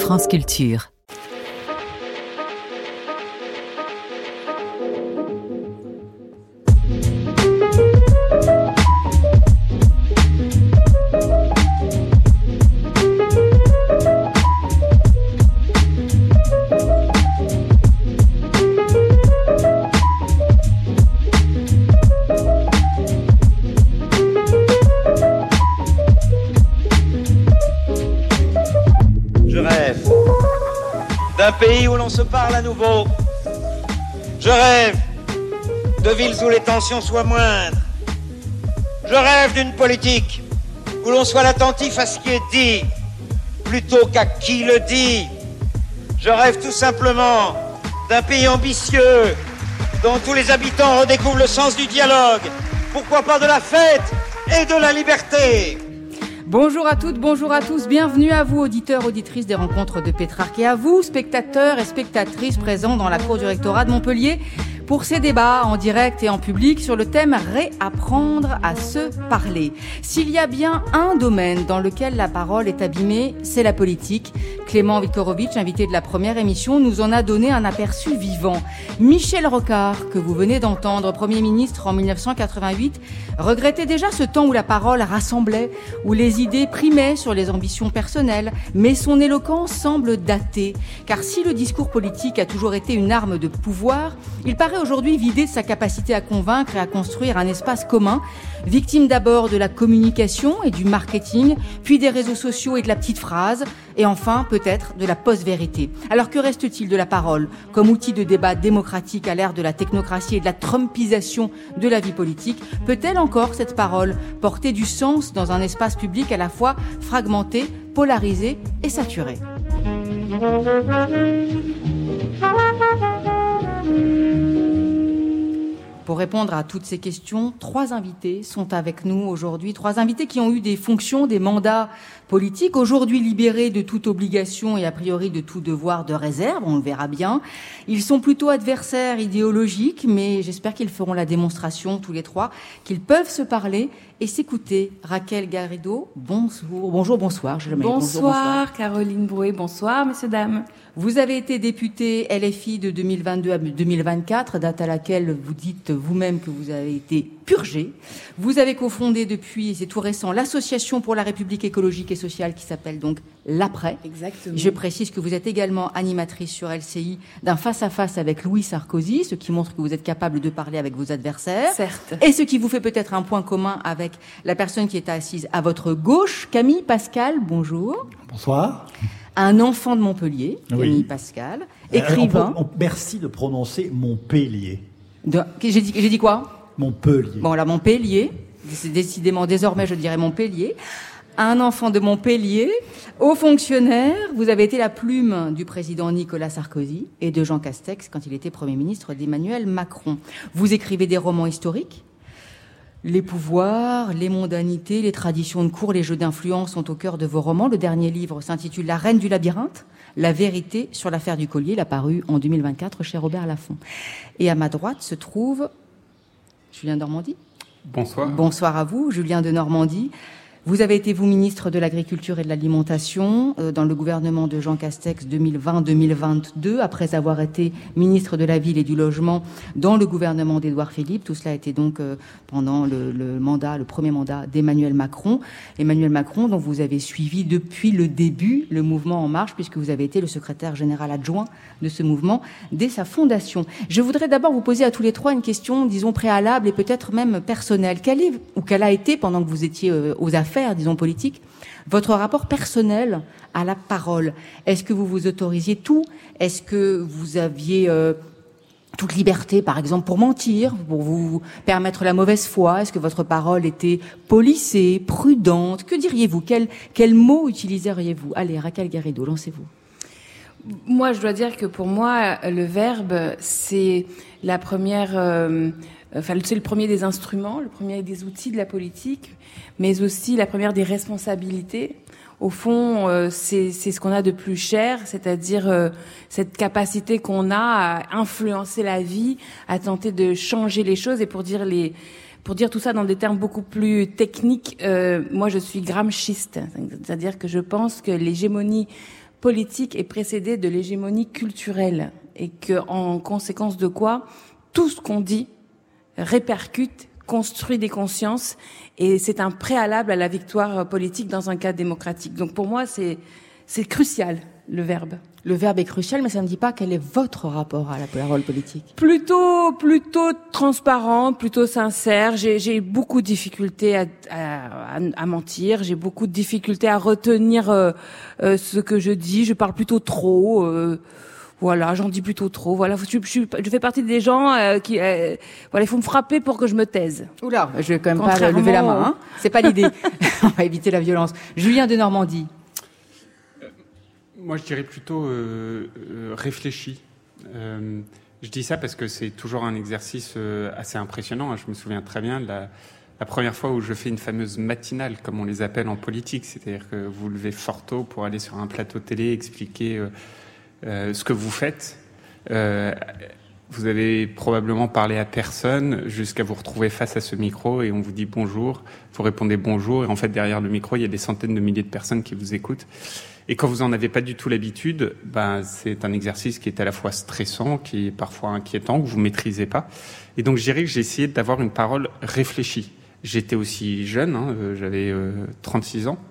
France Culture. D'un pays où l'on se parle à nouveau. Je rêve de villes où les tensions soient moindres. Je rêve d'une politique où l'on soit attentif à ce qui est dit, plutôt qu'à qui le dit. Je rêve tout simplement d'un pays ambitieux, dont tous les habitants redécouvrent le sens du dialogue. Pourquoi pas de la fête et de la liberté. Bonjour à toutes, bonjour à tous, bienvenue à vous auditeurs, auditrices des rencontres de Pétrarque et à vous spectateurs et spectatrices présents dans la cour du rectorat de Montpellier pour ces débats en direct et en public sur le thème « Réapprendre à se parler ». S'il y a bien un domaine dans lequel la parole est abîmée, c'est la politique. Clément Viktorovitch, invité de la première émission, nous en a donné un aperçu vivant. Michel Rocard, que vous venez d'entendre, Premier ministre en 1988, regrettait déjà ce temps où la parole rassemblait, où les idées primaient sur les ambitions personnelles, mais son éloquence semble datée. Car si le discours politique a toujours été une arme de pouvoir, il paraît aujourd'hui vidé de sa capacité à convaincre et à construire un espace commun, victime d'abord de la communication et du marketing, puis des réseaux sociaux et de la petite phrase, et enfin peut-être de la post-vérité. Alors que reste-t-il de la parole comme outil de débat démocratique à l'ère de la technocratie et de la trumpisation de la vie politique? Peut-elle encore, cette parole, porter du sens dans un espace public à la fois fragmenté, polarisé et saturé? Pour répondre à toutes ces questions, 3 invités sont avec nous aujourd'hui. 3 invités qui ont eu des fonctions, des mandats politiques, aujourd'hui libérés de toute obligation et a priori de tout devoir de réserve, on le verra bien. Ils sont plutôt adversaires idéologiques, mais j'espère qu'ils feront la démonstration, tous les 3, qu'ils peuvent se parler et s'écouter. Raquel Garrido, bonsoir. Bonsoir, Caroline Brouet, bonsoir, messieurs, dames. Vous avez été députée LFI de 2022 à 2024, date à laquelle vous dites vous-même que vous avez été purgée. Vous avez cofondé depuis, et c'est tout récent, l'Association pour la République écologique et sociale qui s'appelle donc l'Après. Exactement. Je précise que vous êtes également animatrice sur LCI d'un face-à-face avec Louis Sarkozy, ce qui montre que vous êtes capable de parler avec vos adversaires. Certes. Et ce qui vous fait peut-être un point commun avec la personne qui est assise à votre gauche, Camille Pascal, bonjour. Bonsoir. Un enfant de Montpellier, Camille Oui. Pascal, écrivain. Merci de prononcer Montpellier. J'ai dit quoi? Montpellier. Bon, là, Montpellier. C'est décidément, désormais, je dirais Montpellier. Un enfant de Montpellier, haut fonctionnaire. Vous avez été la plume du président Nicolas Sarkozy et de Jean Castex quand il était Premier ministre d'Emmanuel Macron. Vous écrivez des romans historiques. Les pouvoirs, les mondanités, les traditions de cour, les jeux d'influence sont au cœur de vos romans. Le dernier livre s'intitule La Reine du labyrinthe, la vérité sur l'affaire du collier, il a paru en 2024 chez Robert Laffont. Et à ma droite se trouve Julien de Normandie. Bonsoir. Bonsoir à vous, Julien de Normandie. Vous avez été, vous, ministre de l'Agriculture et de l'Alimentation dans le gouvernement de Jean Castex 2020-2022, après avoir été ministre de la Ville et du Logement dans le gouvernement d'Édouard Philippe. Tout cela a été donc pendant le premier mandat d'Emmanuel Macron. Emmanuel Macron, dont vous avez suivi depuis le début le mouvement En Marche, puisque vous avez été le secrétaire général adjoint de ce mouvement dès sa fondation. Je voudrais d'abord vous poser à tous les 3 une question, disons, préalable et peut-être même personnelle. Quelle a été, pendant que vous étiez aux affaires, disons politiques, votre rapport personnel à la parole? Est-ce que vous vous autorisiez tout? Est-ce que vous aviez toute liberté, par exemple, pour mentir, pour vous permettre la mauvaise foi? Est-ce que votre parole était policée, prudente? Que diriez-vous? Quel mot utiliseriez-vous? Allez, Raquel Garrido, lancez-vous. Moi, je dois dire que pour moi, le verbe, c'est la première... c'est le premier des instruments, le premier des outils de la politique, mais aussi la première des responsabilités. Au fond, c'est ce qu'on a de plus cher, c'est-à-dire cette capacité qu'on a à influencer la vie, à tenter de changer les choses. Et pour dire tout ça dans des termes beaucoup plus techniques, moi je suis gramsciste, c'est-à-dire que je pense que l'hégémonie politique est précédée de l'hégémonie culturelle et que, en conséquence de quoi, tout ce qu'on dit répercute, construit des consciences et c'est un préalable à la victoire politique dans un cadre démocratique. Donc pour moi, c'est crucial, le verbe. Le verbe est crucial, mais ça ne dit pas quel est votre rapport à la parole politique. Plutôt transparent, plutôt sincère. J'ai beaucoup de difficultés à mentir. J'ai beaucoup de difficultés à retenir ce que je dis. Je parle plutôt trop. Voilà, j'en dis plutôt trop. Voilà, je fais partie des gens qui, voilà, il faut me frapper pour que je me taise. Oula, je vais quand même pas lever la main. Hein. C'est pas l'idée. On va éviter la violence. Julien de Normandie. Moi, je dirais plutôt réfléchi. Je dis ça parce que c'est toujours un exercice assez impressionnant. Je me souviens très bien de la première fois où je fais une fameuse matinale, comme on les appelle en politique. C'est-à-dire que vous levez fort tôt pour aller sur un plateau télé, expliquer ce que vous faites. Vous avez probablement parlé à personne jusqu'à vous retrouver face à ce micro et on vous dit bonjour. Vous répondez bonjour et en fait, derrière le micro, il y a des centaines de milliers de personnes qui vous écoutent. Et quand vous en avez pas du tout l'habitude, c'est un exercice qui est à la fois stressant, qui est parfois inquiétant, que vous maîtrisez pas. Et donc, je dirais que j'ai essayé d'avoir une parole réfléchie. J'étais aussi jeune, j'avais 36 ans,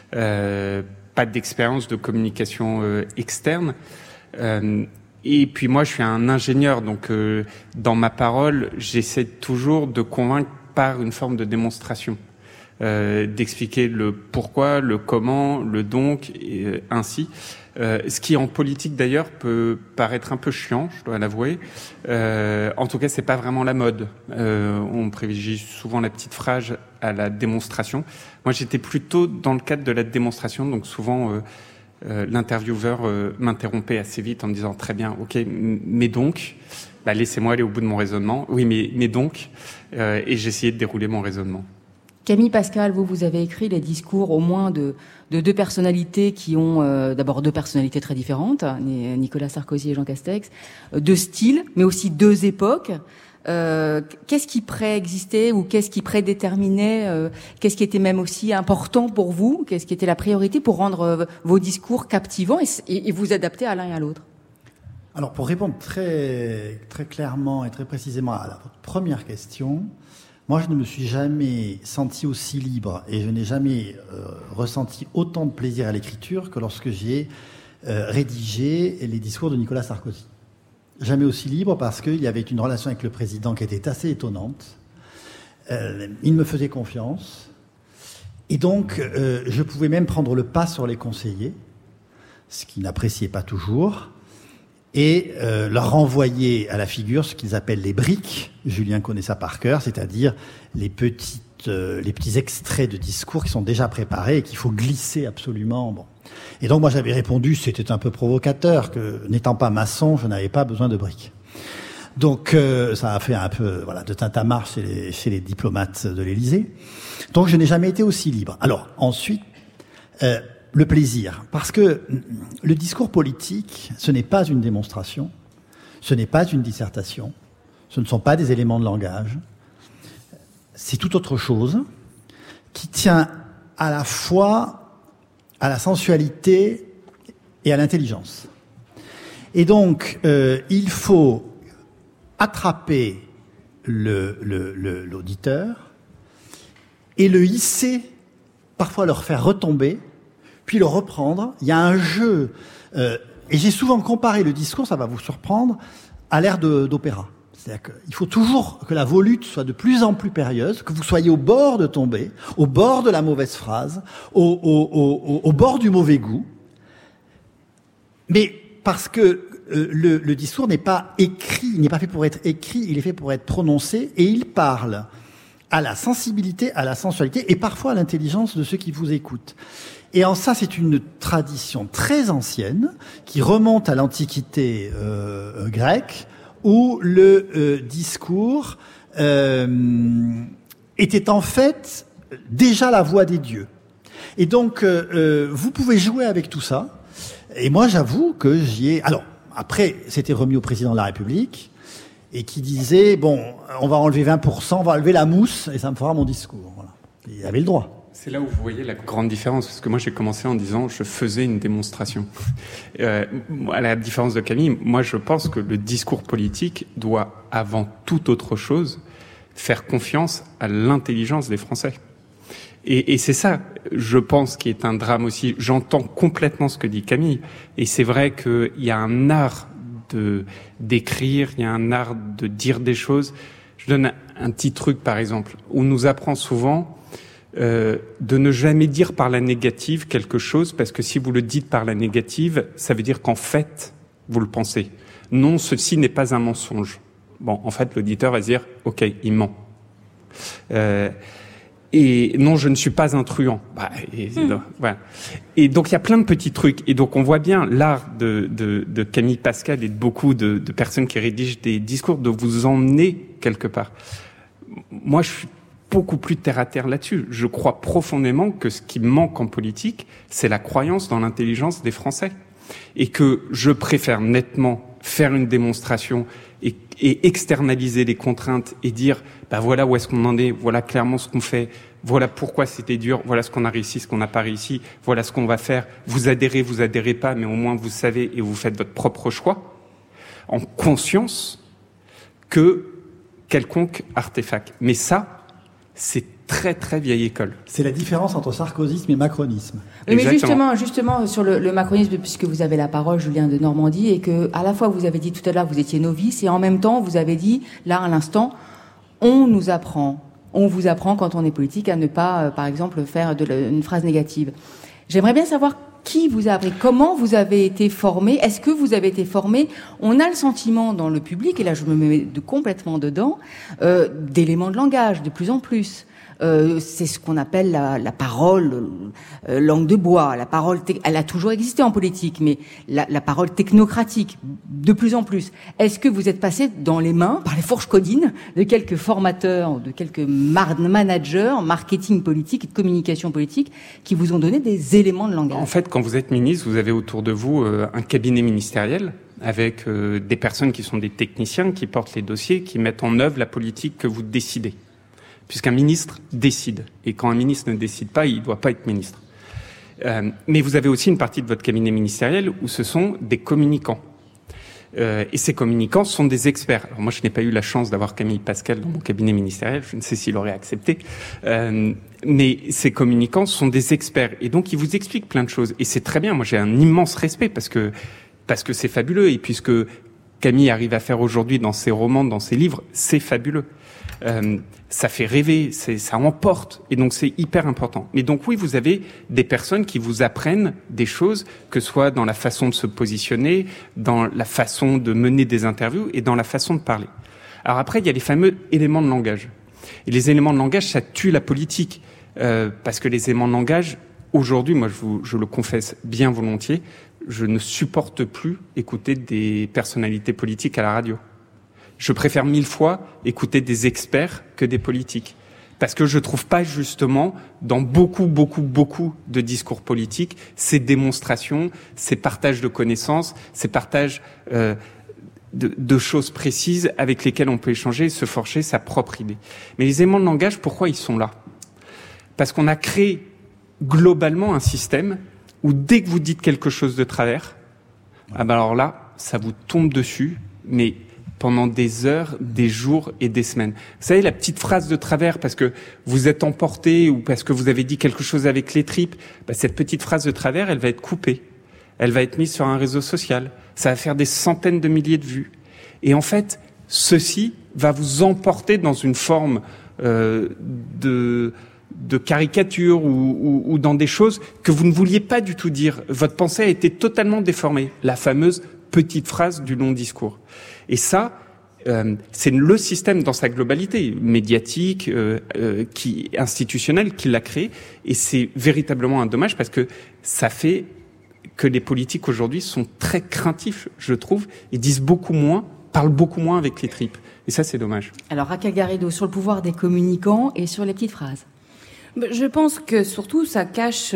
pas d'expérience de communication externe. Et puis moi, je suis un ingénieur, donc dans ma parole, j'essaie toujours de convaincre par une forme de démonstration. D'expliquer le pourquoi, le comment, le donc, et ainsi. Ce qui en politique d'ailleurs peut paraître un peu chiant, je dois l'avouer. En tout cas, c'est pas vraiment la mode. On privilégie souvent la petite phrase à la démonstration. Moi, j'étais plutôt dans le cadre de la démonstration, donc souvent l'intervieweur m'interrompait assez vite en me disant très bien, ok, mais donc, laissez-moi aller au bout de mon raisonnement. Oui, mais donc, et j'essayais de dérouler mon raisonnement. Camille Pascal, vous avez écrit les discours au moins de deux personnalités qui ont d'abord deux personnalités très différentes, Nicolas Sarkozy et Jean Castex, deux styles, mais aussi deux époques. Qu'est-ce qui préexistait ou qu'est-ce qui prédéterminait, qu'est-ce qui était même aussi important pour vous, qu'est-ce qui était la priorité pour rendre vos discours captivants et vous adapter à l'un et à l'autre? Alors, pour répondre très, très clairement et très précisément à votre première question, moi, je ne me suis jamais senti aussi libre et je n'ai jamais ressenti autant de plaisir à l'écriture que lorsque j'ai rédigé les discours de Nicolas Sarkozy. Jamais aussi libre parce qu'il y avait une relation avec le président qui était assez étonnante. Il me faisait confiance et donc je pouvais même prendre le pas sur les conseillers, ce qu'ils n'appréciaient pas toujours, et leur renvoyer à la figure ce qu'ils appellent les briques. Julien connaît ça par cœur, c'est-à-dire les petits extraits de discours qui sont déjà préparés et qu'il faut glisser absolument. Bon. Et donc moi j'avais répondu, c'était un peu provocateur, que n'étant pas maçon, je n'avais pas besoin de briques. Donc ça a fait un peu de tintamarre chez les diplomates de l'Élysée. Donc je n'ai jamais été aussi libre. Alors ensuite, le plaisir, parce que le discours politique, ce n'est pas une démonstration, ce n'est pas une dissertation, ce ne sont pas des éléments de langage, c'est tout autre chose qui tient à la fois à la sensualité et à l'intelligence. Et donc, il faut attraper l'auditeur et le hisser, parfois le faire retomber, puis le reprendre. Il y a un jeu, et j'ai souvent comparé le discours, ça va vous surprendre, à l'air d'opéra. C'est-à-dire qu'il faut toujours que la volute soit de plus en plus périlleuse, que vous soyez au bord de tomber, au bord de la mauvaise phrase, au bord du mauvais goût. Mais parce que le discours n'est pas écrit, il n'est pas fait pour être écrit, il est fait pour être prononcé, et il parle à la sensibilité, à la sensualité, et parfois à l'intelligence de ceux qui vous écoutent. Et en ça, c'est une tradition très ancienne, qui remonte à l'Antiquité grecque, où le discours était en fait déjà la voix des dieux. Et donc, vous pouvez jouer avec tout ça. Et moi, j'avoue que j'y ai... Alors, après, c'était remis au président de la République, et qui disait, bon, on va enlever 20%, on va enlever la mousse, et ça me fera mon discours. Voilà. Il avait le droit. C'est là où vous voyez la grande différence, parce que moi j'ai commencé en disant je faisais une démonstration. À la différence de Camille, moi je pense que le discours politique doit avant toute autre chose faire confiance à l'intelligence des Français. Et c'est ça, je pense, qui est un drame aussi. J'entends complètement ce que dit Camille, et c'est vrai qu'il y a un art d'écrire, il y a un art de dire des choses. Je donne un petit truc par exemple. On nous apprend souvent de ne jamais dire par la négative quelque chose, parce que si vous le dites par la négative, ça veut dire qu'en fait, vous le pensez. Non, ceci n'est pas un mensonge. Bon, en fait, l'auditeur va se dire, ok, il ment. Et non, je ne suis pas un truand. Voilà. Et donc, il y a plein de petits trucs. Et donc, on voit bien l'art de Camille Pascal et de beaucoup de personnes qui rédigent des discours de vous emmener quelque part. Moi, je suis beaucoup plus terre à terre là-dessus. Je crois profondément que ce qui manque en politique, c'est la croyance dans l'intelligence des Français. Et que je préfère nettement faire une démonstration et externaliser les contraintes et dire, voilà où est-ce qu'on en est, voilà clairement ce qu'on fait, voilà pourquoi c'était dur, voilà ce qu'on a réussi, ce qu'on n'a pas réussi, voilà ce qu'on va faire. Vous adhérez pas, mais au moins vous savez et vous faites votre propre choix, en conscience que quelconque artefact. Mais ça, c'est très très vieille école. C'est la différence entre sarkozysme et macronisme. Oui, mais justement sur le macronisme, puisque vous avez la parole, Julien de Normandie, et que à la fois vous avez dit tout à l'heure que vous étiez novice, et en même temps vous avez dit là à l'instant, on vous apprend quand on est politique à ne pas, par exemple, faire une phrase négative. J'aimerais bien savoir qui vous a appris, comment vous avez été formé, est-ce que vous avez été formé? On a le sentiment dans le public, et là je me mets complètement dedans, d'éléments de langage de plus en plus. C'est ce qu'on appelle la parole langue de bois. La parole, elle a toujours existé en politique, mais la parole technocratique, de plus en plus. Est-ce que vous êtes passé dans les mains, par les fourches codines, de quelques formateurs, de quelques managers, marketing politique et de communication politique, qui vous ont donné des éléments de langage? En fait, quand vous êtes ministre, vous avez autour de vous un cabinet ministériel avec des personnes qui sont des techniciens, qui portent les dossiers, qui mettent en œuvre la politique que vous décidez. Puisqu'un ministre décide. Et quand un ministre ne décide pas, il ne doit pas être ministre. Mais vous avez aussi une partie de votre cabinet ministériel où ce sont des communicants. Et ces communicants sont des experts. Alors moi, je n'ai pas eu la chance d'avoir Camille Pascal dans mon cabinet ministériel. Je ne sais s'il aurait accepté. Mais ces communicants sont des experts. Et donc, ils vous expliquent plein de choses. Et c'est très bien. Moi, j'ai un immense respect parce que c'est fabuleux. Et puisque Camille arrive à faire aujourd'hui dans ses romans, dans ses livres, c'est fabuleux. Ça fait rêver, ça emporte, et donc c'est hyper important. Mais donc oui, vous avez des personnes qui vous apprennent des choses, que ce soit dans la façon de se positionner, dans la façon de mener des interviews et dans la façon de parler. Alors après, il y a les fameux éléments de langage. Et les éléments de langage, ça tue la politique, parce que les éléments de langage, aujourd'hui, moi je le confesse bien volontiers, je ne supporte plus écouter des personnalités politiques à la radio. Je préfère 1000 fois écouter des experts que des politiques. Parce que je trouve pas justement, dans beaucoup de discours politiques, ces démonstrations, ces partages de connaissances, ces partages de choses précises avec lesquelles on peut échanger et se forger sa propre idée. Mais les éléments de langage, pourquoi ils sont là? Parce qu'on a créé globalement un système où dès que vous dites quelque chose de travers, alors là, ça vous tombe dessus, mais pendant des heures, des jours et des semaines. Vous savez, la petite phrase de travers parce que vous êtes emporté ou parce que vous avez dit quelque chose avec les tripes, cette petite phrase de travers, elle va être coupée. Elle va être mise sur un réseau social. Ça va faire des centaines de milliers de vues. Et en fait, ceci va vous emporter dans une forme de caricature ou dans des choses que vous ne vouliez pas du tout dire. Votre pensée a été totalement déformée. La fameuse petite phrase du long discours. Et ça, c'est le système dans sa globalité, médiatique, institutionnel, qui l'a créé. Et c'est véritablement un dommage parce que ça fait que les politiques aujourd'hui sont très craintifs, je trouve. Ils disent beaucoup moins, parlent beaucoup moins avec les tripes. Et ça, c'est dommage. Alors, Raquel Garrido, sur le pouvoir des communicants et sur les petites phrases. Je pense que surtout, ça cache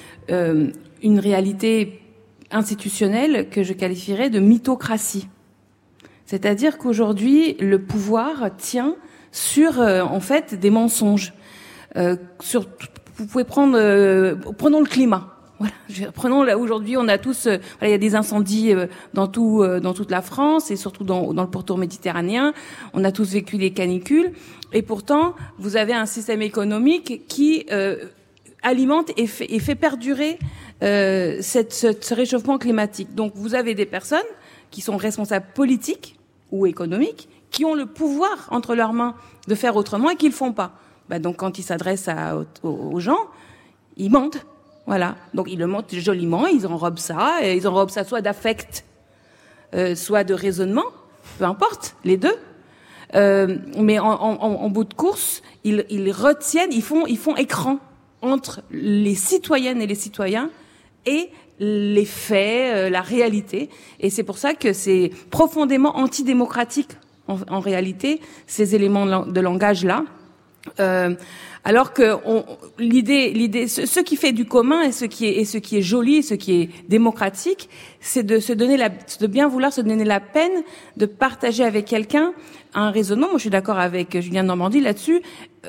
une réalité institutionnelle que je qualifierais de mythocratie. C'est-à-dire qu'aujourd'hui, le pouvoir tient sur, en fait, des mensonges. vous pouvez prendre, prenons le climat. Voilà, prenons là aujourd'hui, on a tous, il y a des incendies dans toute la France et surtout dans le pourtour méditerranéen. On a tous vécu les canicules et pourtant vous avez un système économique qui alimente et fait perdurer ce réchauffement climatique. Donc vous avez des personnes qui sont responsables politiques ou économiques qui ont le pouvoir entre leurs mains de faire autrement et qui le font pas. Donc quand ils s'adressent aux gens, ils mentent. Voilà. Donc ils le montrent joliment, ils enrobent ça soit d'affect, soit de raisonnement, peu importe, les deux. Mais en bout de course, ils retiennent, ils font écran entre les citoyennes et les citoyens et les faits, la réalité. Et c'est pour ça que c'est profondément antidémocratique en réalité ces éléments de langage là. Alors que l'idée, ce qui fait du commun et ce qui est joli, et ce qui est démocratique, c'est de bien vouloir se donner la peine de partager avec quelqu'un un raisonnement. Moi, je suis d'accord avec Julien Normandie là-dessus.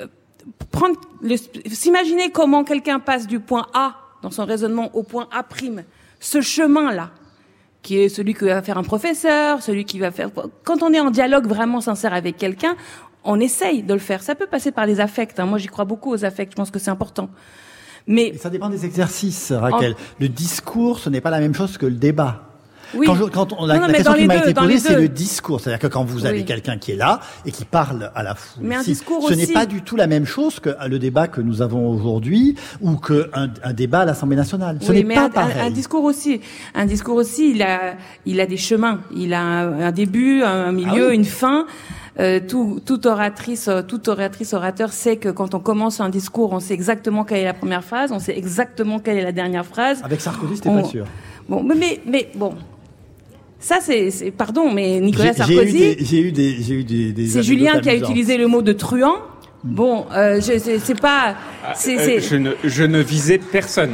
S'imaginer comment quelqu'un passe du point A dans son raisonnement au point A', ce chemin-là, qui est celui que va faire un professeur, celui qui va faire. Quand on est en dialogue vraiment sincère avec quelqu'un, on essaye de le faire. Ça peut passer par les affects. Moi, j'y crois beaucoup aux affects. Je pense que c'est important. Mais ça dépend des exercices, Raquel. Le discours, ce n'est pas la même chose que le débat. Oui. La question qui m'a été posée, c'est le discours. C'est-à-dire que quand vous avez quelqu'un qui est là et qui parle à la foule, mais un discours ce aussi... n'est pas du tout la même chose que le débat que nous avons aujourd'hui ou qu'un débat à l'Assemblée nationale. Ce n'est pas pareil. Un discours aussi, il a des chemins. Il a un début, un milieu, une fin. Toute oratrice, orateur sait que quand on commence un discours, on sait exactement quelle est la première phrase, on sait exactement quelle est la dernière phrase. Avec Sarkozy, c'était pas sûr. Bon, mais bon. Ça, c'est pardon, mais Nicolas Sarkozy. J'ai eu des. C'est Julien qui a utilisé le mot de truand. Bon, c'est pas. Je ne visais personne.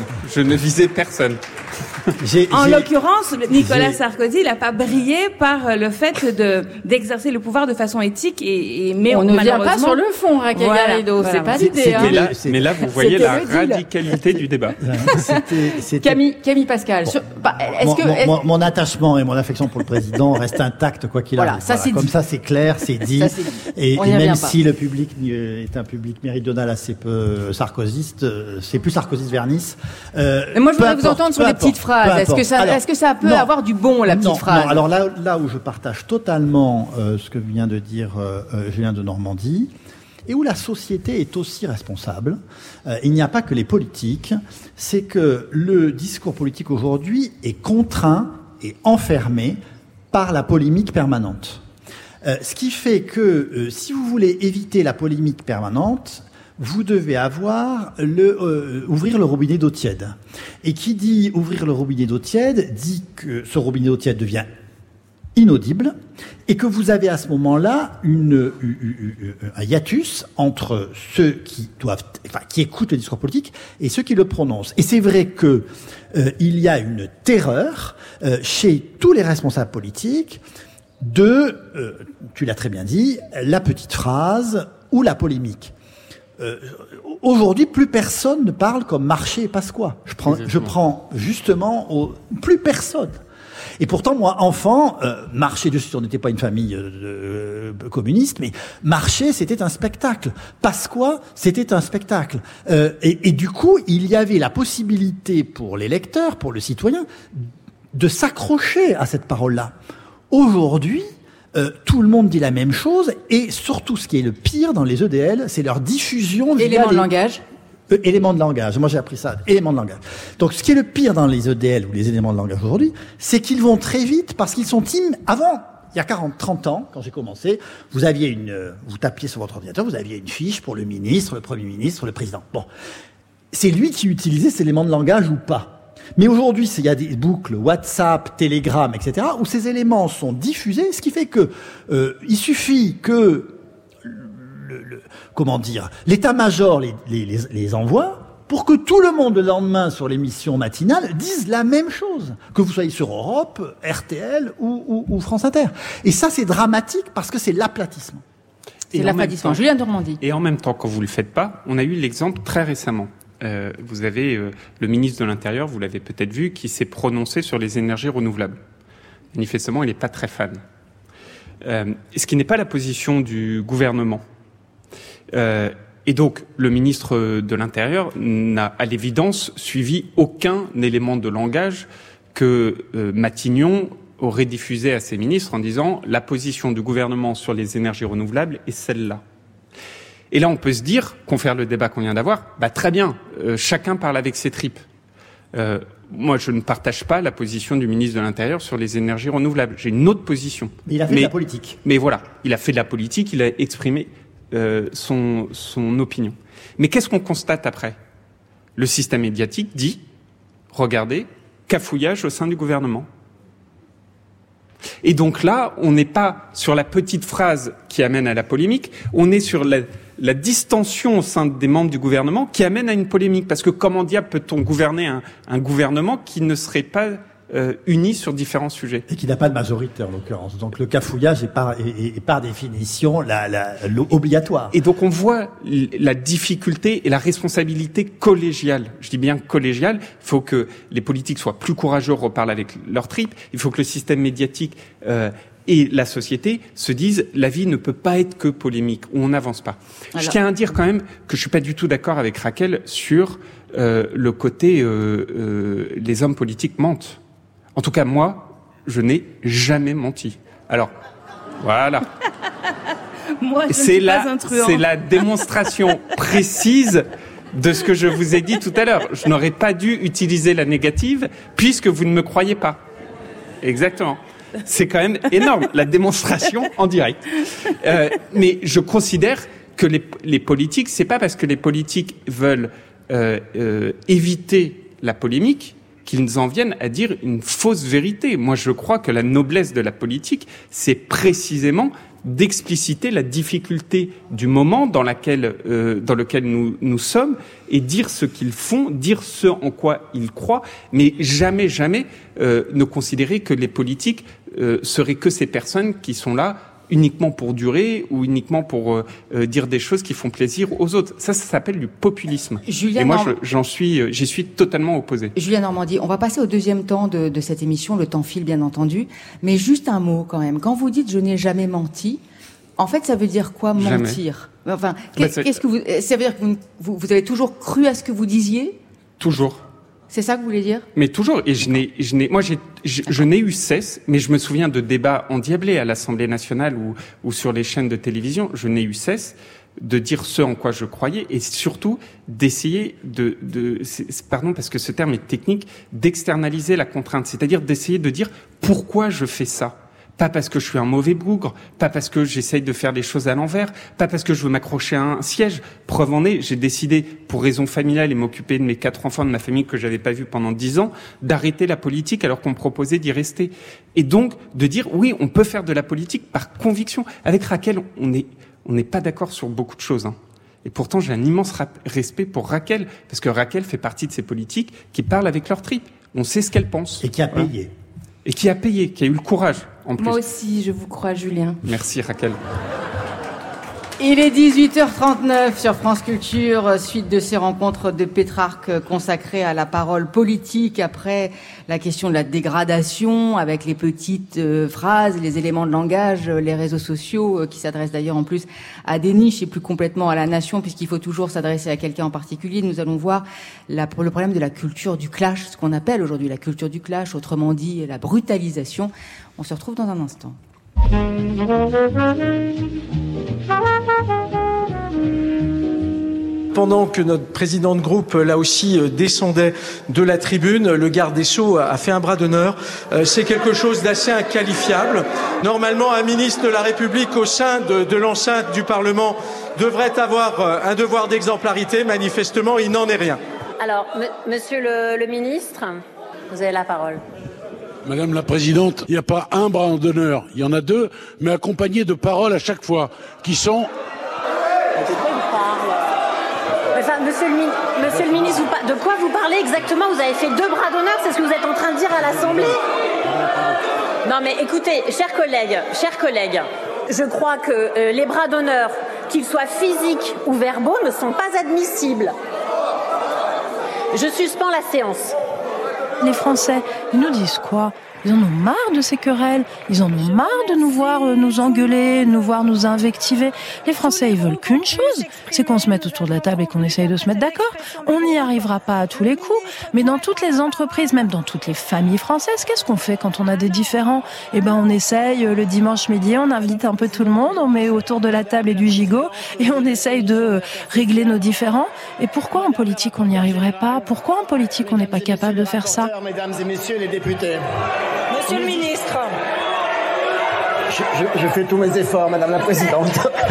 En l'occurrence, Nicolas Sarkozy, il n'a pas brillé par le fait d'exercer le pouvoir de façon éthique mais on ne vient pas sur le fond, Raquel Garrido. C'est pas l'idée. Mais là, vous voyez la radicalité du débat. Camille Pascal. Mon attachement et mon affection pour le président restent intacts quoi qu'il arrive. Comme ça, c'est clair, c'est dit. Et même si le public est un public méridional assez peu sarkozyste, c'est plus sarkozyste vers Nice. Moi, je voudrais vous entendre sur les petites phrases. Est-ce que ça peut avoir du bon, la petite phrase? Non, alors là où je partage totalement ce que vient de dire Julien de Normandie, et où la société est aussi responsable, il n'y a pas que les politiques, c'est que le discours politique aujourd'hui est contraint et enfermé par la polémique permanente. Ce qui fait que si vous voulez éviter la polémique permanente, vous devez ouvrir le robinet d'eau tiède. Et qui dit ouvrir le robinet d'eau tiède dit que ce robinet d'eau tiède devient inaudible et que vous avez à ce moment-là un hiatus entre ceux qui écoutent le discours politique et ceux qui le prononcent. Et c'est vrai que il y a une terreur chez tous les responsables politiques tu l'as très bien dit, la petite phrase ou la polémique. Aujourd'hui, plus personne ne parle comme Marché et Pasqua. Je prends justement plus personne. Et pourtant, moi, enfant, Marché, de suite, on n'était pas une famille communiste, mais Marché, c'était un spectacle. Pasqua, c'était un spectacle. Et du coup, il y avait la possibilité pour les lecteurs, pour le citoyen, de s'accrocher à cette parole-là. Aujourd'hui, tout le monde dit la même chose, et surtout, ce qui est le pire dans les EDL, c'est leur diffusion. Éléments de langage. Éléments de langage. Moi, j'ai appris ça. Éléments de langage. Donc, ce qui est le pire dans les EDL ou les éléments de langage aujourd'hui, c'est qu'ils vont très vite parce qu'ils sont timides. Avant, il y a 30 ans, quand j'ai commencé, vous tapiez sur votre ordinateur, vous aviez une fiche pour le ministre, le Premier ministre, le président. Bon. C'est lui qui utilisait ces éléments de langage ou pas. Mais aujourd'hui, il y a des boucles WhatsApp, Telegram, etc., où ces éléments sont diffusés, ce qui fait que il suffit que l'état-major les envoie pour que tout le monde, le lendemain, sur l'émission matinale, dise la même chose, que vous soyez sur Europe, RTL ou France Inter. Et ça, c'est dramatique parce que c'est l'aplatissement. C'est l'affadissement. Julien Normandie. Et en même temps, quand vous ne le faites pas, on a eu l'exemple très récemment vous avez le ministre de l'Intérieur, vous l'avez peut-être vu, qui s'est prononcé sur les énergies renouvelables. Manifestement, il n'est pas très fan. Ce qui n'est pas la position du gouvernement. Et donc, le ministre de l'Intérieur n'a, à l'évidence, suivi aucun élément de langage que Matignon aurait diffusé à ses ministres en disant « la position du gouvernement sur les énergies renouvelables est celle-là ». Et là, on peut se dire, confère le débat qu'on vient d'avoir, très bien, chacun parle avec ses tripes. Moi, je ne partage pas la position du ministre de l'Intérieur sur les énergies renouvelables. J'ai une autre position. Mais il a fait de la politique. Mais voilà, il a fait de la politique, il a exprimé son opinion. Mais qu'est-ce qu'on constate après ? Le système médiatique dit, regardez, cafouillage au sein du gouvernement. Et donc là, on n'est pas sur la petite phrase qui amène à la polémique, on est sur la distension au sein des membres du gouvernement qui amène à une polémique. Parce que comment diable peut-on gouverner un gouvernement qui ne serait pas uni sur différents sujets ? Et qui n'a pas de majorité, en l'occurrence. Donc le cafouillage est par définition obligatoire. Et donc on voit la difficulté et la responsabilité collégiale. Je dis bien collégiale. Il faut que les politiques soient plus courageux, reparlent avec leurs tripes. Il faut que le système médiatique et la société se disent la vie ne peut pas être que polémique, ou on n'avance pas. Alors, je tiens à dire quand même que je suis pas du tout d'accord avec Raquel sur le côté les hommes politiques mentent. En tout cas, moi, je n'ai jamais menti. Alors, voilà. Moi, c'est la démonstration précise de ce que je vous ai dit tout à l'heure. Je n'aurais pas dû utiliser la négative puisque vous ne me croyez pas. Exactement. C'est quand même énorme, la démonstration en direct. Mais je considère que les politiques, c'est pas parce que les politiques veulent éviter la polémique qu'ils en viennent à dire une fausse vérité. Moi, je crois que la noblesse de la politique, c'est précisément d'expliciter la difficulté du moment dans lequel nous sommes et dire ce qu'ils font, dire ce en quoi ils croient, mais jamais ne considérer que les politiques seraient que ces personnes qui sont là uniquement pour durer ou uniquement pour dire des choses qui font plaisir aux autres. Ça s'appelle du populisme. Et moi, j'y suis totalement opposé. Julien Normandie, on va passer au deuxième temps de cette émission. Le temps file, bien entendu. Mais juste un mot, quand même. Quand vous dites « je n'ai jamais menti », en fait, ça veut dire quoi, mentir ? Enfin, qu'est-ce que ça veut dire que vous avez toujours cru à ce que vous disiez ? Toujours. C'est ça que vous voulez dire ? Mais toujours. Et je n'ai eu cesse, mais je me souviens de débats endiablés à l'Assemblée nationale ou sur les chaînes de télévision. Je n'ai eu cesse de dire ce en quoi je croyais et surtout d'essayer pardon, parce que ce terme est technique, d'externaliser la contrainte. C'est-à-dire d'essayer de dire pourquoi je fais ça. Pas parce que je suis un mauvais bougre, pas parce que j'essaye de faire les choses à l'envers, pas parce que je veux m'accrocher à un siège. Preuve en est, j'ai décidé, pour raison familiale et m'occuper de mes 4 enfants de ma famille que j'avais pas vus pendant 10 ans, d'arrêter la politique alors qu'on me proposait d'y rester. Et donc, de dire, oui, on peut faire de la politique par conviction. Avec Raquel, on n'est pas d'accord sur beaucoup de choses, hein. Et pourtant, j'ai un immense respect pour Raquel, parce que Raquel fait partie de ces politiques qui parlent avec leurs tripes. On sait ce qu'elle pense. Et qui a payé. Et qui a payé, qui a eu le courage, en plus. Moi aussi, je vous crois, Julien. Merci, Raquel. Il est 18h39 sur France Culture, suite de ces rencontres de Pétrarque consacrées à la parole politique après la question de la dégradation avec les petites phrases, les éléments de langage, les réseaux sociaux qui s'adressent d'ailleurs en plus à des niches et plus complètement à la nation puisqu'il faut toujours s'adresser à quelqu'un en particulier. Nous allons voir le problème de la culture du clash, ce qu'on appelle aujourd'hui la culture du clash, autrement dit la brutalisation. On se retrouve dans un instant. Pendant que notre président de groupe, là aussi, descendait de la tribune, le garde des Sceaux a fait un bras d'honneur. C'est quelque chose d'assez inqualifiable. Normalement, un ministre de la République au sein de l'enceinte du Parlement devrait avoir un devoir d'exemplarité. Manifestement, il n'en est rien. Alors, monsieur le ministre, vous avez la parole. Madame la Présidente, il n'y a pas un bras d'honneur, il y en a 2, mais accompagnés de paroles à chaque fois, qui sont... De quoi il parle ? Enfin, monsieur le ministre, de quoi vous parlez exactement ? Vous avez fait 2 bras d'honneur, c'est ce que vous êtes en train de dire à l'Assemblée ? Non mais écoutez, chers collègues, je crois que les bras d'honneur, qu'ils soient physiques ou verbaux, ne sont pas admissibles. Je suspends la séance. Les Français, ils nous disent quoi ? Ils en ont marre de ces querelles, ils en ont marre de nous voir nous engueuler, nous voir nous invectiver. Les Français, ils veulent qu'une chose, c'est qu'on se mette autour de la table et qu'on essaye de se mettre d'accord. On n'y arrivera pas à tous les coups, mais dans toutes les entreprises, même dans toutes les familles françaises, qu'est-ce qu'on fait quand on a des différends ? Eh ben, on essaye le dimanche midi, on invite un peu tout le monde, on met autour de la table et du gigot et on essaye de régler nos différends. Et pourquoi en politique on n'y arriverait pas ? Pourquoi en politique on n'est pas capable de faire ça ? Mesdames et messieurs les députés. Monsieur le ministre. Je fais tous mes efforts, Madame la Présidente.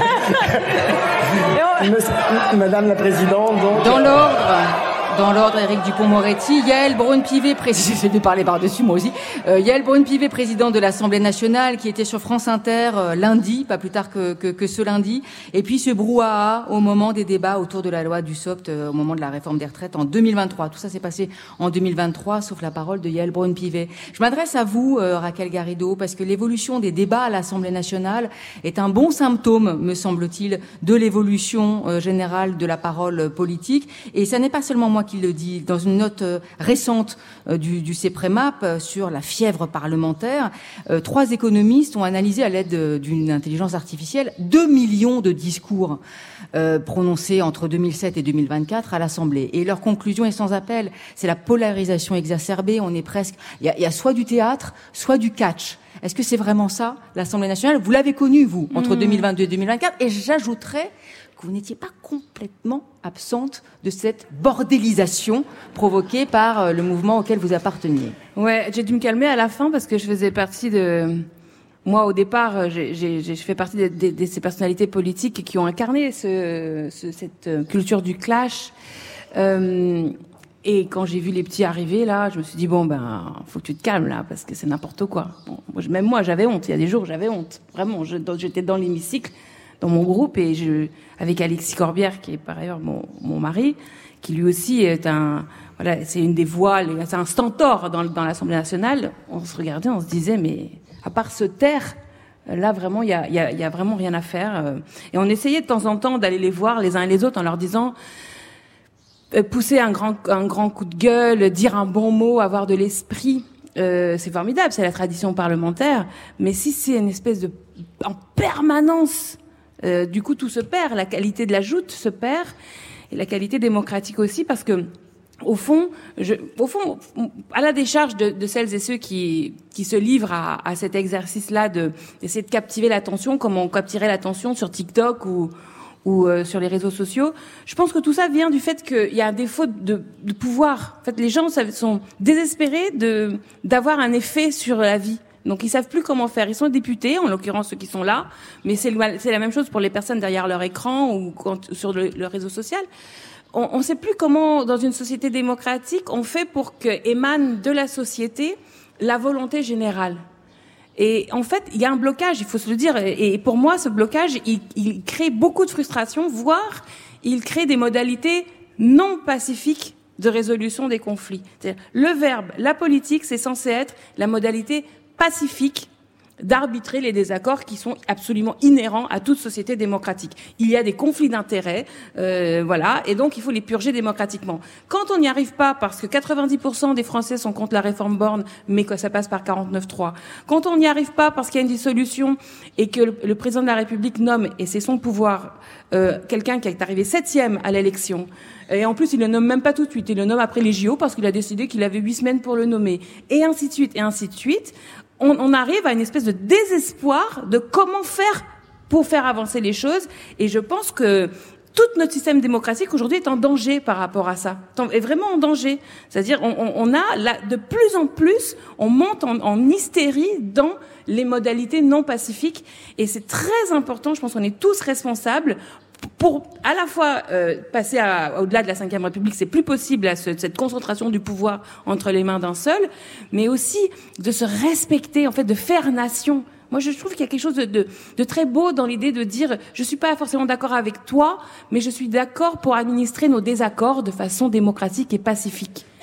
Madame la Présidente, donc... Dans l'ordre, Éric Dupond-Moretti, Yaël Braun-Pivet, j'essaie de parler par-dessus moi aussi. Yaël Braun-Pivet, présidente de l'Assemblée nationale, qui était sur France Inter lundi, pas plus tard que ce lundi. Et puis ce brouhaha au moment des débats autour de la loi du SOCT, au moment de la réforme des retraites en 2023. Tout ça s'est passé en 2023, sauf la parole de Yaël Braun-Pivet. Je m'adresse à vous, Raquel Garrido, parce que l'évolution des débats à l'Assemblée nationale est un bon symptôme, me semble-t-il, de l'évolution générale de la parole politique. Et ça n'est pas seulement moi qui le dit. Dans une note récente du CEPREMAP sur la fièvre parlementaire, 3 économistes ont analysé à l'aide d'une intelligence artificielle 2 millions de discours prononcés entre 2007 et 2024 à l'Assemblée. Et leur conclusion est sans appel. C'est la polarisation exacerbée. On est presque... Il y a soit du théâtre, soit du catch. Est-ce que c'est vraiment ça, l'Assemblée nationale ? Vous l'avez connu, vous, entre 2022 et 2024. Et j'ajouterais que vous n'étiez pas complètement absente de cette bordélisation provoquée par le mouvement auquel vous apparteniez. Ouais, j'ai dû me calmer à la fin parce que je faisais partie de... Moi, au départ, je fais partie de ces personnalités politiques qui ont incarné cette culture du clash. Et quand j'ai vu les petits arriver, là, je me suis dit, bon, faut que tu te calmes, là, parce que c'est n'importe quoi. Bon, même moi, j'avais honte. Il y a des jours, j'avais honte. Vraiment, j'étais dans l'hémicycle, dans mon groupe, et avec Alexis Corbière, qui est par ailleurs mon mari, qui lui aussi est c'est une des voix, c'est un stentor dans l'Assemblée nationale. On se regardait, on se disait, mais à part se taire, là vraiment, il y a vraiment rien à faire. Et on essayait de temps en temps d'aller les voir les uns et les autres en leur disant, pousser un grand coup de gueule, dire un bon mot, avoir de l'esprit, c'est formidable, c'est la tradition parlementaire. Mais si c'est une espèce de en permanence, du coup tout se perd, la qualité de la joute se perd et la qualité démocratique aussi, parce que au fond, à la décharge de celles et ceux qui se livrent à cet exercice-là d'essayer de captiver l'attention, comme on capterait l'attention sur TikTok ou sur les réseaux sociaux, je pense que tout ça vient du fait qu'il y a un défaut de pouvoir. En fait, les gens sont désespérés d'avoir un effet sur la vie. Donc ils savent plus comment faire. Ils sont députés, en l'occurrence ceux qui sont là, mais c'est la même chose pour les personnes derrière leur écran ou sur le réseau social. On ne sait plus comment, dans une société démocratique, on fait pour que émane de la société la volonté générale. Et en fait, il y a un blocage, il faut se le dire. Et pour moi, ce blocage, il crée beaucoup de frustration, voire il crée des modalités non pacifiques de résolution des conflits. C'est-à-dire, le verbe, la politique, c'est censé être la modalité pacifique d'arbitrer les désaccords qui sont absolument inhérents à toute société démocratique. Il y a des conflits d'intérêts, et donc il faut les purger démocratiquement. Quand on n'y arrive pas, parce que 90% des Français sont contre la réforme Borne, mais que ça passe par 49.3, quand on n'y arrive pas parce qu'il y a une dissolution et que le président de la République nomme, et c'est son pouvoir, quelqu'un qui est arrivé 7e à l'élection, et en plus il le nomme même pas tout de suite, il le nomme après les JO parce qu'il a décidé qu'il avait 8 semaines pour le nommer, et ainsi de suite, on arrive à une espèce de désespoir de comment faire pour faire avancer les choses. Et je pense que tout notre système démocratique aujourd'hui est en danger par rapport à ça. Est vraiment en danger. C'est-à-dire, on a là, de plus en plus, on monte en hystérie dans les modalités non pacifiques. Et c'est très important, je pense qu'on est tous responsables pour à la fois passer au-delà de la Ve République, c'est plus possible à cette concentration du pouvoir entre les mains d'un seul, mais aussi de se respecter, en fait, de faire nation. Moi, je trouve qu'il y a quelque chose de très beau dans l'idée de dire je suis pas forcément d'accord avec toi, mais je suis d'accord pour administrer nos désaccords de façon démocratique et pacifique.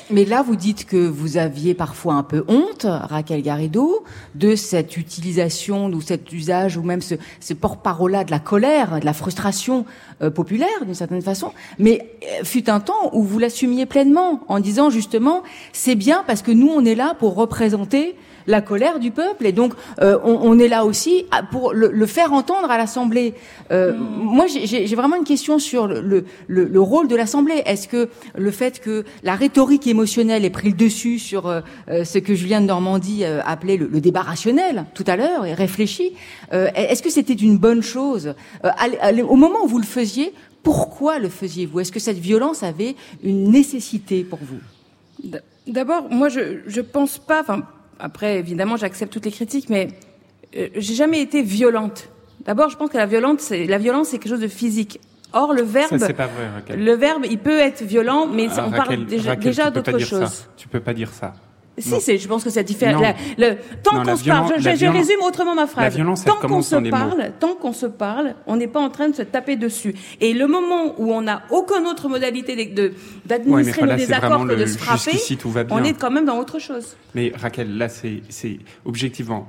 Mais là, vous dites que vous aviez parfois un peu honte, Raquel Garrido, de cette utilisation ou cet usage ou même ce porte-parole-là de la colère, de la frustration populaire d'une certaine façon. Mais fut un temps où vous l'assumiez pleinement en disant justement c'est bien parce que nous on est là pour représenter la colère du peuple et donc on est là aussi pour le faire entendre à l'Assemblée. Moi j'ai vraiment une question sur le rôle de l'Assemblée. Est-ce que le fait que la rhétorique émotionnelle ait pris le dessus sur ce que Julien de Normandie appelait le débat rationnel tout à l'heure et réfléchi, est-ce que c'était une bonne chose au moment où vous le faisiez? Pourquoi le faisiez-vous? Est-ce que cette violence avait une nécessité pour vous? D'abord, moi je pense pas. Enfin, après, évidemment, j'accepte toutes les critiques, mais j'ai jamais été violente. D'abord, je pense que la violence, c'est quelque chose de physique. Or, le verbe, ça, c'est pas vrai, Raquel. Le verbe, il peut être violent, mais on parle déjà d'autre chose. Tu peux pas dire ça. Si, je pense que c'est différent. Tant qu'on se parle, je résume autrement ma phrase. La violence, tant qu'on se parle, on n'est pas en train de se taper dessus. Et le moment où on n'a aucune autre modalité d'administrer nos désaccords que de se frapper, on est quand même dans autre chose. Mais Raquel, là, c'est objectivement,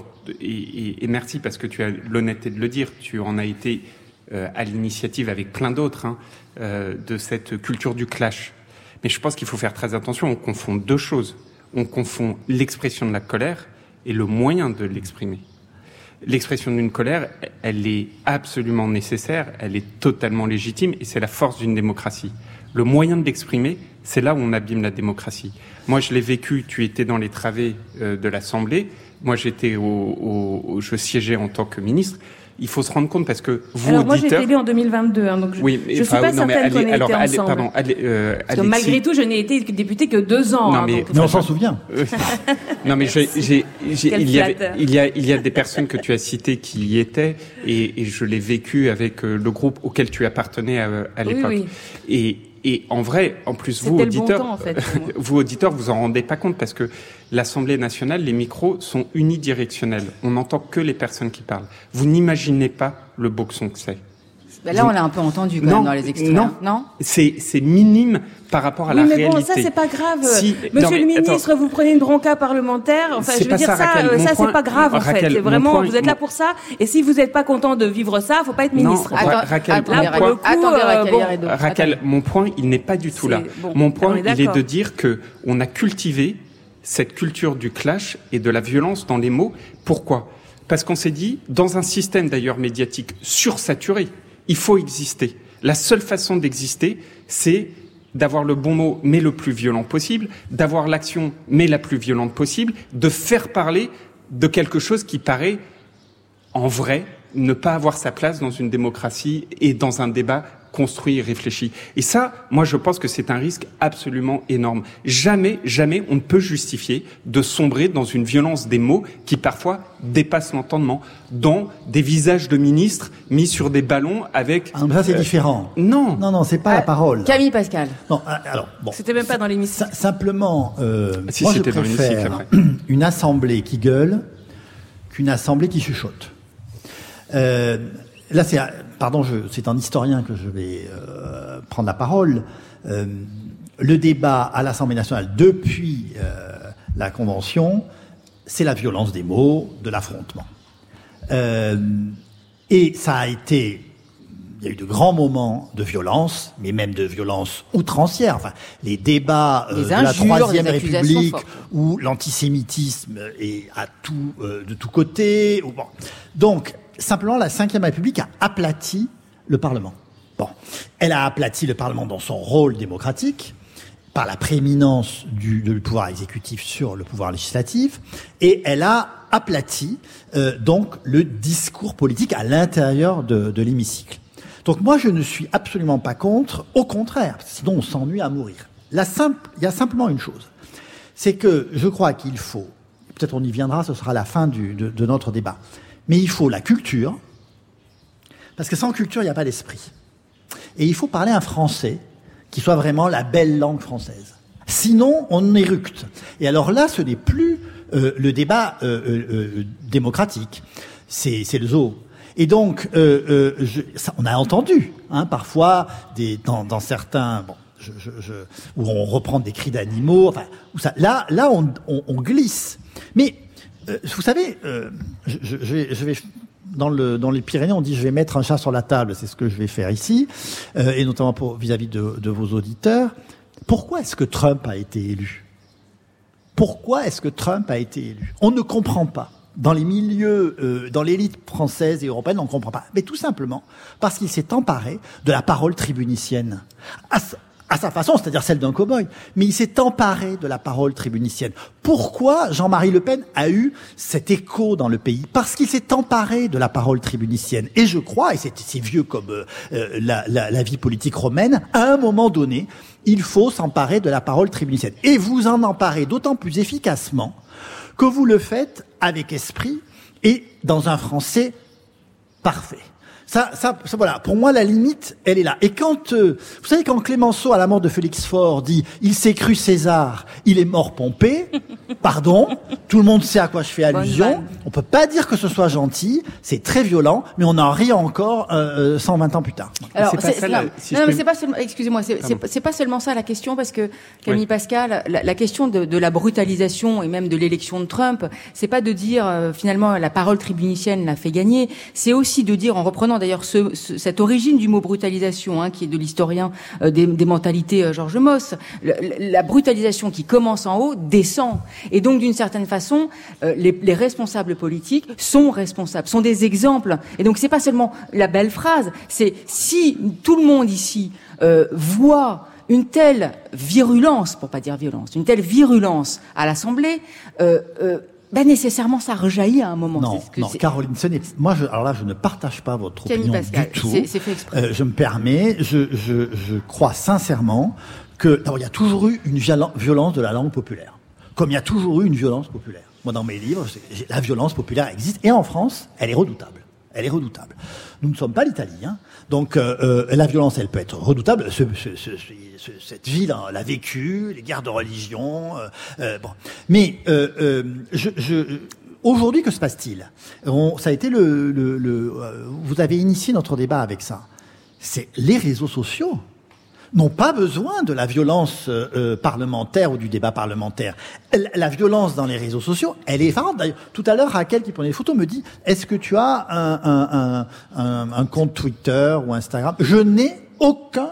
et merci parce que tu as l'honnêteté de le dire, tu en as été à l'initiative avec plein d'autres de cette culture du clash. Mais je pense qu'il faut faire très attention, on confond deux choses. On confond l'expression de la colère et le moyen de l'exprimer. L'expression d'une colère, elle est absolument nécessaire, elle est totalement légitime et c'est la force d'une démocratie. Le moyen de l'exprimer, c'est là où on abîme la démocratie. Moi, je l'ai vécu, tu étais dans les travées de l'Assemblée, moi j'étais je siégeais en tant que ministre. Il faut se rendre compte parce que vous, alors, moi, auditeurs... j'ai été élue en 2022, donc je suis pas certaine qu'on ait été ensemble. Parce que malgré tout, je n'ai été députée que 2 ans. Non, mais on s'en souvient. Non, mais il y a des personnes que tu as citées qui y étaient et je l'ai vécu avec le groupe auquel tu appartenais à l'époque. Oui. Et en vrai, en plus, vous, auditeurs, bon temps, en fait, vous, auditeurs, vous en rendez pas compte parce que l'Assemblée nationale, les micros sont unidirectionnels. On n'entend que les personnes qui parlent. Vous n'imaginez pas le boxon que c'est. Ben là, on l'a un peu entendu quand même dans les extraits. Non, c'est minime par rapport à la réalité. Mais bon, ça c'est pas grave. Monsieur le ministre, vous prenez une bronca parlementaire. Enfin, je veux dire ça, c'est pas grave en fait. C'est vraiment, vous êtes là pour ça. Et si vous n'êtes pas content de vivre ça, faut pas être ministre. Raquel, mon point, il n'est pas du tout là. Mon point, il est de dire que on a cultivé cette culture du clash et de la violence dans les mots. Pourquoi ? Parce qu'on s'est dit, dans un système d'ailleurs médiatique sursaturé, il faut exister. La seule façon d'exister, c'est d'avoir le bon mot, mais le plus violent possible, d'avoir l'action, mais la plus violente possible, de faire parler de quelque chose qui paraît, en vrai, ne pas avoir sa place dans une démocratie et dans un débat construit et réfléchi. Et ça, moi, je pense que c'est un risque absolument énorme. Jamais on ne peut justifier de sombrer dans une violence des mots qui, parfois, dépasse l'entendement, dans des visages de ministres mis sur des ballons avec... Ah, mais ça, c'est différent. Non, c'est pas la parole. Camille Pascal. Non, alors, bon. C'était même pas dans l'hémicycle. Simplement, si moi, c'était je préfère une assemblée qui gueule qu'une assemblée qui chuchote. Là, c'est un historien que je vais prendre la parole. Le débat à l'Assemblée nationale depuis la Convention, c'est la violence des mots, de l'affrontement. Et ça a été... Il y a eu de grands moments de violence, mais même de violence outrancière. Enfin, les débats de la Troisième République, où l'antisémitisme est de tous côtés. Bon. Donc, simplement, la Ve République a aplati le Parlement. Bon. Elle a aplati le Parlement dans son rôle démocratique, par la prééminence du pouvoir exécutif sur le pouvoir législatif, et elle a aplati donc le discours politique à l'intérieur de l'hémicycle. Donc moi, je ne suis absolument pas contre, au contraire, sinon on s'ennuie à mourir. Il y a simplement une chose, c'est que je crois qu'il faut, peut-être on y viendra, ce sera la fin de notre débat, mais il faut la culture, parce que sans culture, il n'y a pas d'esprit. Et il faut parler un français qui soit vraiment la belle langue française. Sinon, on éructe. Et alors là, ce n'est plus le débat démocratique, c'est le zoo. Et donc, on a entendu, parfois, dans certains... Bon, où on reprend des cris d'animaux, enfin, là, on glisse. Mais vous savez, je vais dans les Pyrénées, on dit je vais mettre un chat sur la table, c'est ce que je vais faire ici, et notamment vis-à-vis de vos auditeurs. Pourquoi est-ce que Trump a été élu ? Pourquoi est-ce que Trump a été élu ? On ne comprend pas. Dans les milieux, dans l'élite française et européenne, on ne comprend pas. Mais tout simplement parce qu'il s'est emparé de la parole tribunicienne. À sa façon, c'est-à-dire celle d'un cow-boy. Mais il s'est emparé de la parole tribunicienne. Pourquoi Jean-Marie Le Pen a eu cet écho dans le pays ? Parce qu'il s'est emparé de la parole tribunicienne. Et je crois, et c'est vieux comme la vie politique romaine, à un moment donné, il faut s'emparer de la parole tribunicienne. Et vous en emparez d'autant plus efficacement que vous le faites avec esprit et dans un français parfait. Ça, voilà. Pour moi, la limite, elle est là. Et quand, vous savez, quand Clémenceau, à la mort de Félix Faure, dit « Il s'est cru César, il est mort Pompée », pardon, tout le monde sait à quoi je fais allusion. On peut pas dire que ce soit gentil, c'est très violent, mais on en rit encore 120 ans plus tard. Alors, c'est pas seulement, excusez-moi, c'est pas seulement ça la question, parce que Camille Pascal, la question de la brutalisation et même de l'élection de Trump, c'est pas de dire finalement la parole tribunicienne l'a fait gagner, c'est aussi de dire, en reprenant d'ailleurs cette origine du mot brutalisation, qui est de l'historien des mentalités Georges Moss, la brutalisation qui commence en haut descend, et donc d'une certaine façon les responsables politiques sont responsables, sont des exemples, et donc c'est pas seulement la belle phrase, c'est si tout le monde ici voit une telle virulence, pour pas dire violence, une telle virulence à l'Assemblée, nécessairement, ça rejaillit à un moment. Non, Caroline, moi, alors là, je ne partage pas votre opinion Pascal, du tout. C'est fait exprès. Je me permets, je crois sincèrement que, d'abord, il y a toujours eu une violence de la langue populaire. Comme il y a toujours eu une violence populaire. Moi, dans mes livres, la violence populaire existe. Et en France, elle est redoutable. Elle est redoutable. Nous ne sommes pas l'Italie, Donc, la violence, elle peut être redoutable. Cette ville l'a vécu, les guerres de religion, bon. Mais aujourd'hui, que se passe-t-il ? Ça a été vous avez initié notre débat avec ça. C'est les réseaux sociaux n'ont pas besoin de la violence parlementaire ou du débat parlementaire. La violence dans les réseaux sociaux, elle est effarante. D'ailleurs, tout à l'heure, Raquel, qui prenait des photos, me dit « Est-ce que tu as un compte Twitter ou Instagram ?» Je n'ai aucun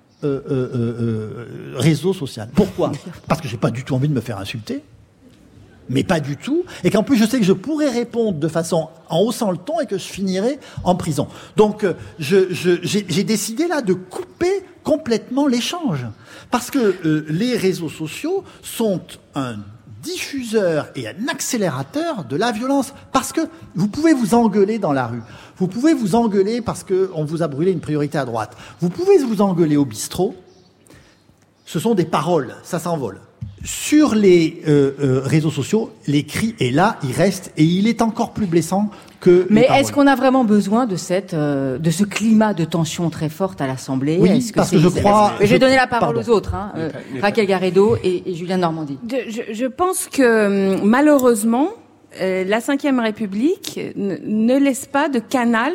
réseau social. Pourquoi ? Parce que j'ai pas du tout envie de me faire insulter. Mais pas du tout. Et qu'en plus, je sais que je pourrais répondre de façon en haussant le ton et que je finirai en prison. Donc, j'ai décidé là de couper complètement l'échange. Parce que les réseaux sociaux sont un diffuseur et un accélérateur de la violence. Parce que vous pouvez vous engueuler dans la rue. Vous pouvez vous engueuler parce qu'on vous a brûlé une priorité à droite. Vous pouvez vous engueuler au bistrot. Ce sont des paroles, ça s'envole. Sur les réseaux sociaux, les cris, et là, il reste, et il est encore plus blessant que Mais les paroles. est-ce qu'on a vraiment besoin de ce climat de tension très forte à l'Assemblée ? Oui, parce que je crois... Je vais donner la parole aux autres, Raquel Garrido et Julien Normandie. Je pense que, malheureusement, la Ve République ne laisse pas de canal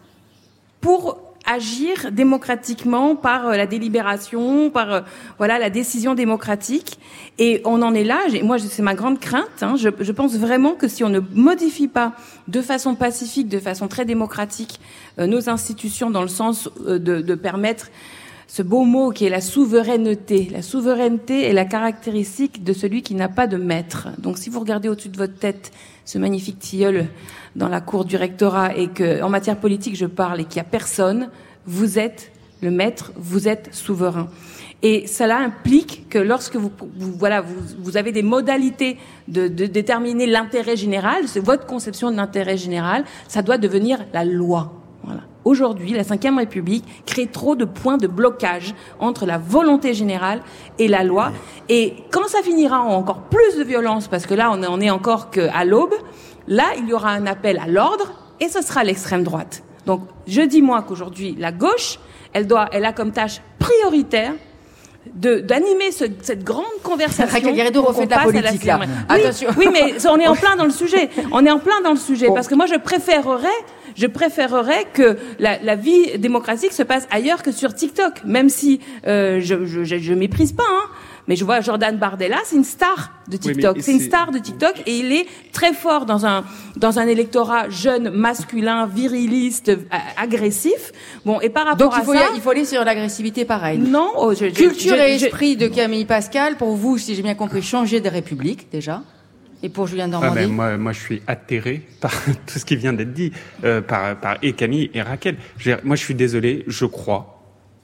pour agir démocratiquement par la délibération, par la décision démocratique. Et on en est là. Moi, c'est ma grande crainte. Je pense vraiment que si on ne modifie pas de façon pacifique, de façon très démocratique, nos institutions dans le sens de permettre ce beau mot qui est la souveraineté. La souveraineté est la caractéristique de celui qui n'a pas de maître. Donc, si vous regardez au-dessus de votre tête ce magnifique tilleul dans la cour du rectorat et que, en matière politique, je parle et qu'il n'y a personne, vous êtes le maître, vous êtes souverain. Et cela implique que lorsque vous avez des modalités de déterminer l'intérêt général, c'est votre conception de l'intérêt général, ça doit devenir la loi. Voilà. Aujourd'hui, la Ve République crée trop de points de blocage entre la volonté générale et la loi. Et quand ça finira en encore plus de violence, parce que là, on est encore qu'à l'aube, là, il y aura un appel à l'ordre et ce sera l'extrême droite. Donc, je dis moi qu'aujourd'hui, la gauche, elle a comme tâche prioritaire d'animer cette grande conversation. Raquel Garrido refait de la politique, là. Oui, attention. Oui, mais on est en plein dans le sujet. Parce que moi, je préférerais que la vie démocratique se passe ailleurs que sur TikTok, même si je méprise pas, hein. Mais je vois Jordan Bardella, c'est une star de TikTok. C'est une star de TikTok et il est très fort dans un électorat jeune, masculin, viriliste, agressif. Bon, et par rapport donc il faut aller sur l'agressivité pareil. Non, culture et esprit de Camille Pascal, pour vous, si j'ai bien compris, changer de République, déjà. Et pour Julien Normandie? Moi, je suis atterré par tout ce qui vient d'être dit, par et Camille et Raquel. Moi, je suis désolé, je crois,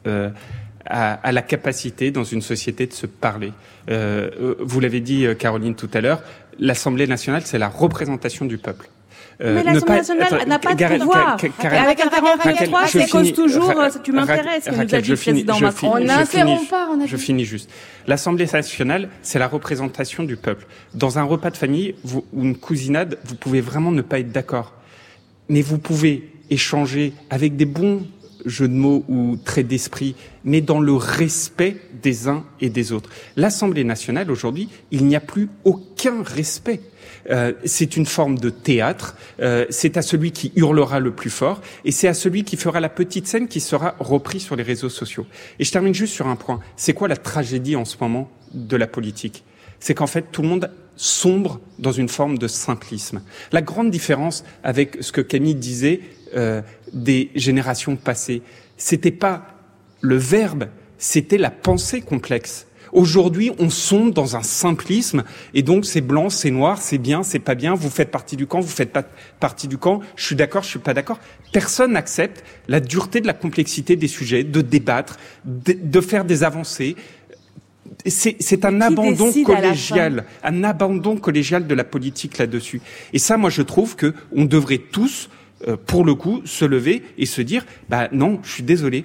à la capacité dans une société de se parler. Vous l'avez dit, Caroline, tout à l'heure, l'Assemblée nationale, c'est la représentation du peuple. Mais l'Assemblée nationale n'a pas de pouvoir. Avec un 49.3, c'est cause toujours, tu m'intéresses, que nous a dit le président Macron. On n'interrompt pas, je finis juste. L'Assemblée nationale, c'est la représentation du peuple. Dans un repas de famille ou une cousinade, vous pouvez vraiment ne pas être d'accord. Mais vous pouvez échanger avec des bons jeux de mots ou traits d'esprit, mais dans le respect des uns et des autres. L'Assemblée nationale, aujourd'hui, il n'y a plus aucun respect. C'est une forme de théâtre, c'est à celui qui hurlera le plus fort, et c'est à celui qui fera la petite scène qui sera repris sur les réseaux sociaux. Et je termine juste sur un point. C'est quoi la tragédie en ce moment de la politique? C'est qu'en fait, tout le monde sombre dans une forme de simplisme. La grande différence avec ce que Camille disait des générations passées, c'était pas le verbe, c'était la pensée complexe. Aujourd'hui, on sombre dans un simplisme, et donc c'est blanc, c'est noir, c'est bien, c'est pas bien, vous faites partie du camp, vous faites pas partie du camp, je suis d'accord, je suis pas d'accord. Personne n'accepte la dureté de la complexité des sujets, de débattre, de faire des avancées. C'est un abandon collégial de la politique là-dessus. Et ça, moi, je trouve que on devrait tous, pour le coup, se lever et se dire, non, je suis désolé,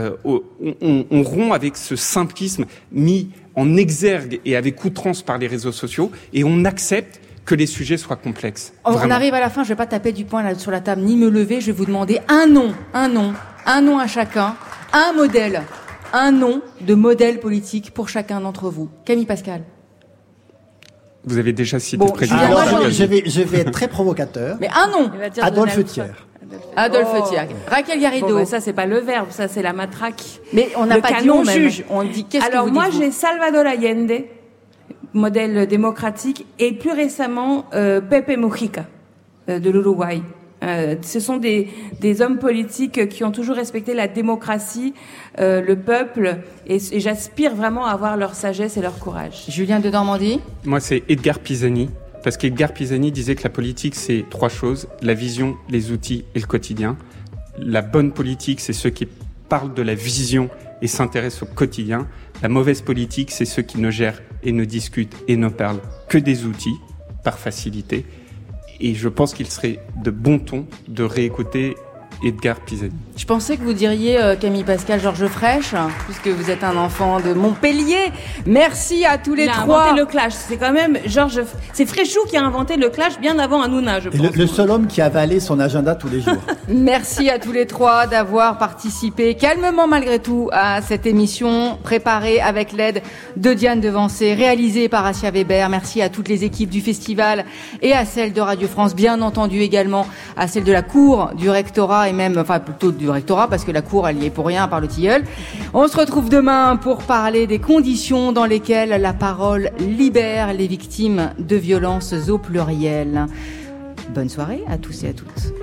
on rompt avec ce simplisme mis en exergue et avec outrance par les réseaux sociaux, et on accepte que les sujets soient complexes. On arrive à la fin, je vais pas taper du poing là sur la table, ni me lever, je vais vous demander un nom à chacun, un nom de modèle politique pour chacun d'entre vous. Camille Pascal. Vous avez déjà cité le président. Alors, je vais être très provocateur. Mais un nom. Adolphe Thiers. Adolphe Thiers. Raquel Garrido. Ça, c'est pas le verbe, ça, c'est la matraque. Mais on n'a pas dit on juge. On dit qu'est-ce que vous dites. Alors, moi, j'ai Salvador Allende, modèle démocratique, et plus récemment, Pepe Mujica, de l'Uruguay. Ce sont des hommes politiques qui ont toujours respecté la démocratie, le peuple, et j'aspire vraiment à avoir leur sagesse et leur courage. Julien de Normandie. Moi, c'est Edgar Pisani, parce qu'Edgar Pisani disait que la politique, c'est 3 choses, la vision, les outils et le quotidien. La bonne politique, c'est ceux qui parlent de la vision et s'intéressent au quotidien. La mauvaise politique, c'est ceux qui ne gèrent et ne discutent et ne parlent que des outils, par facilité. Et je pense qu'il serait de bon ton de réécouter Edgar Pisani. Je pensais que vous diriez Camille Pascal, Georges Frêche, puisque vous êtes un enfant de Montpellier. Merci à tous les trois. Il a inventé le clash. C'est quand même c'est Fréchou qui a inventé le clash bien avant Hanouna, je pense. Le seul homme qui avalait son agenda tous les jours. Merci à tous les trois d'avoir participé calmement malgré tout à cette émission préparée avec l'aide de Diane Devancé, réalisée par Assia Weber. Merci à toutes les équipes du festival et à celles de Radio France, bien entendu également à celles de la cour du rectorat et même, enfin plutôt du rectorat parce que la cour elle y est pour rien par le tilleul. On se retrouve demain pour parler des conditions dans lesquelles la parole libère les victimes de violences au pluriel. Bonne soirée à tous et à toutes.